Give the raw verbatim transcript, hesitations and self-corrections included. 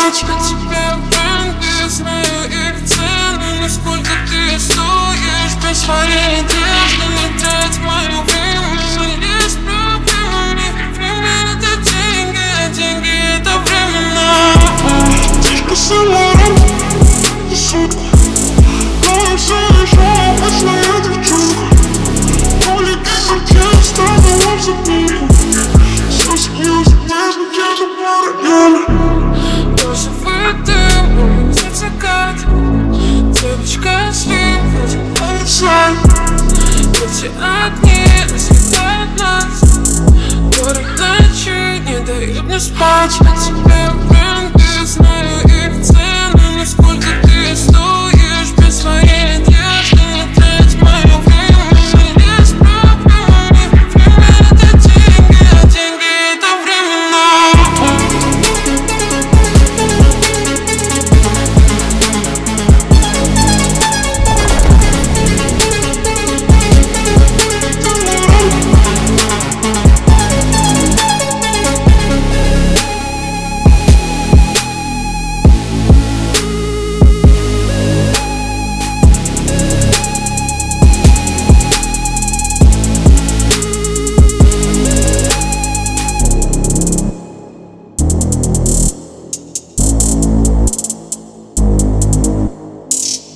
спать. Я тебе бренды, знаю их цены, но сколько ты стоишь. Без своей одежды не трать мое время. Есть проблемами, время это деньги, а деньги это временно. Тишка самором, ты сука, но все еще обычная девчонка. Ролики хотят стать вам забыли. Сос мьюзик, нежно где-то по району. Розовый дым, летит закат. Девочка спит, outside. Эти огни осветляют нас. Город ночи не дают мне спать.